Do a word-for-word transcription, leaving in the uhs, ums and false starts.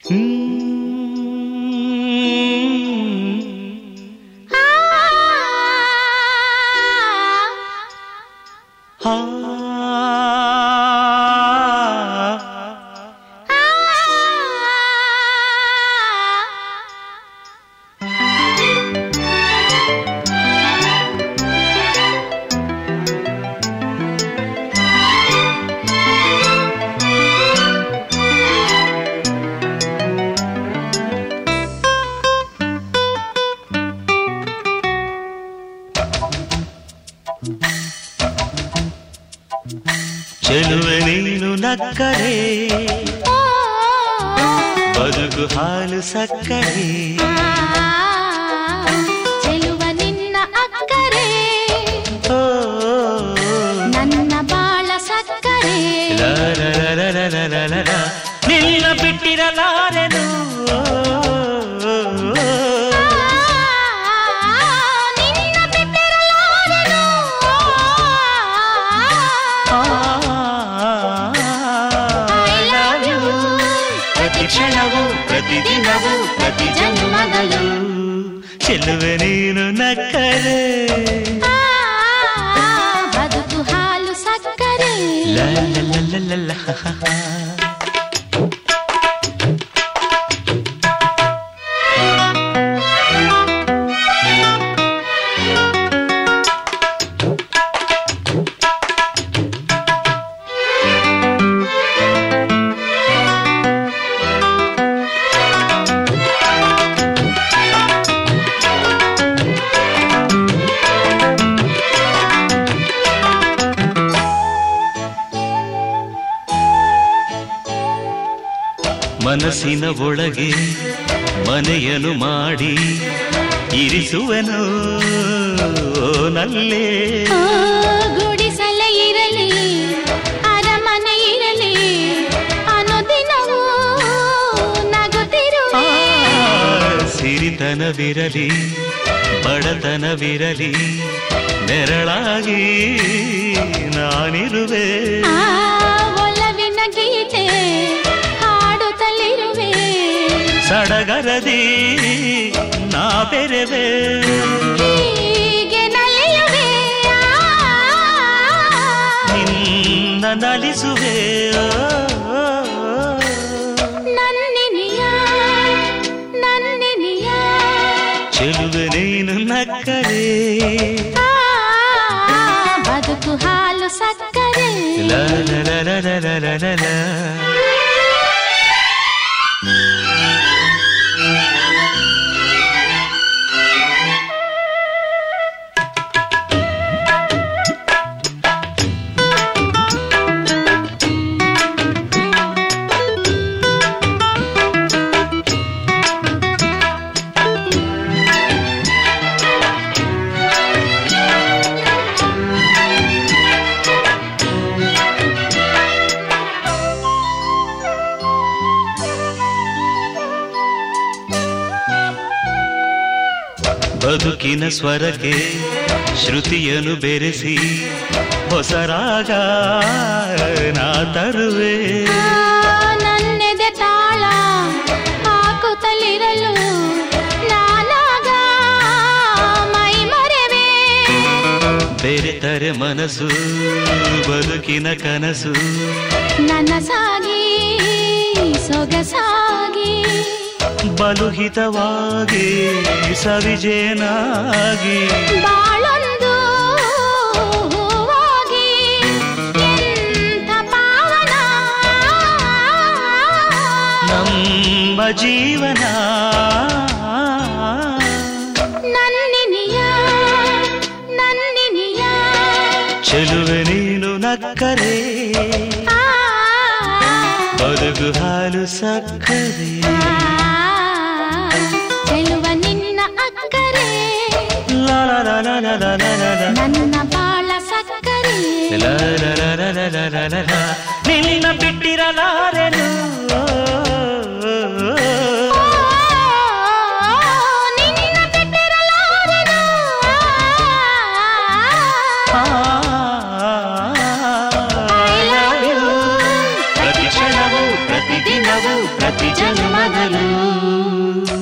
ಚೆಲುವೆ ನೀನು ನಕ್ಕರೆ ಬದುಕು ಹಾಲು ಸಕ್ಕರೆ ಚೆಲುವ ನಿನ್ನ ಅಕ್ಕರೆ ನನ್ನ ಬಾಳ ಸಕ್ಕರೆ ನಿನ್ನ ಬಿಟ್ಟಿರಲಾರೆನು ಕ್ಷಣವು ಪ್ರತಿದಿನವೂ ಪ್ರತಿ ಜನ್ಮದಲ್ಲೂ ಚೆಲುವೆ ನೀನು ನಕ್ಕರೆ ಬದುಕು ಹಾಲು ಸಕ್ಕರೆ ಲ ಲ ಲ ಲ ಲ. ಮನಸ್ಸಿನ ಒಳಗೆ ಮನೆಯನ್ನು ಮಾಡಿ ಇರಿಸುವನು ನಲ್ಲೇ ಗುಡಿಸಲೇ ಇರಲಿ ಅರಮನೆ ಇರಲಿ ಅನುದಿನವೂ ನಗುತ್ತಿರುವೆ ಸಿರಿತನವಿರಲಿ ಬಡತನವಿರಲಿ ನೆರಳಾಗಿ ನಾನಿರುವೆ ಒಲವಿನ ಗೀತೆ ಸಡಗರದಿ ನಾ ಬೆರೆವೆ ಹೀಗೆ ನಲಿಯುವೆ ನಿನ್ನ ನಲಿಸುವೆ ನನ್ನಿನಿಯ ನನ್ನಿನಿಯ ಚೆಲುವೆ ನೀನು ನಕ್ಕರೆ ಬದುಕು ಹಾಲು ಸಕ್ಕರೆ ಲ ಲ ಲ ಲ ಲ ಲ ಲ. ಬದುಕಿನ ಸ್ವರಕ್ಕೆ ಶ್ರುತಿಯನ್ನು ಬೆರೆಸಿ ಹೊಸ ರಾಗ ನಾ ತರುವೆ ನನ್ನೆದೆ ತಾಳ ಹಾಕುತ್ತಲಿರಲು ನಾನಾಗ ಮೈ ಮರೆವೆ ಬೆರೆತರೆ ಮನಸ್ಸು ಬದುಕಿನ ಕನಸು ನನಸಾಗಿ ಸೊಗಸಾಗಿ ಬಲುಹಿತವಾಗಿ ಸವಿಜೇನಾಗಿ ಬಾಳೊಂದು ಹೂವಾಗಿ ಎಂಥ ಪಾವನ ನಮ್ಮ ಜೀವನ ನನ್ನಿನಿಯ ನನ್ನಿನಿಯ ಚೆಲುವೆ ನೀನು ನಕ್ಕರೆ ಬದುಕು ಹಾಲು ಸಕ್ಕರೆ ಚೆಲುವ ನಿನ್ನ ಅಕ್ಕರೆ ಲ ಲ ಲ ಲ ಲ ಲ ಲ ಲ. ನನ್ನ ಬಾಳ ಸಕ್ಕರೆ ಲ ಲ ಲ ಲ ಲ ಲ ಲ ಲ ಲ. ನಿನ್ನ ಬಿಟ್ಟಿರಲಾರೆನು ನಿನ್ನ ಬಿಟ್ಟಿರಲಾರೆನು ಪ್ರತಿ ಕ್ಷಣವೂ ಪ್ರತಿದಿನವೂ ಪ್ರತಿ ಜನ್ಮದಲ್ಲೂ